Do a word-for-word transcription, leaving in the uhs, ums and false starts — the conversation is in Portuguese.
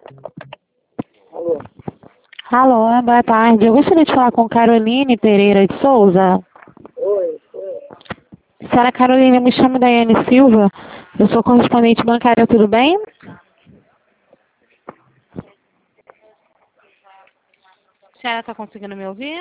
Alô? Alô, boa tarde. Eu gostaria de falar com Caroline Pereira de Souza. Oi, oi. Senhora Caroline, eu me chamo Daiane Silva. Eu sou correspondente bancária, tudo bem? A senhora está conseguindo me ouvir?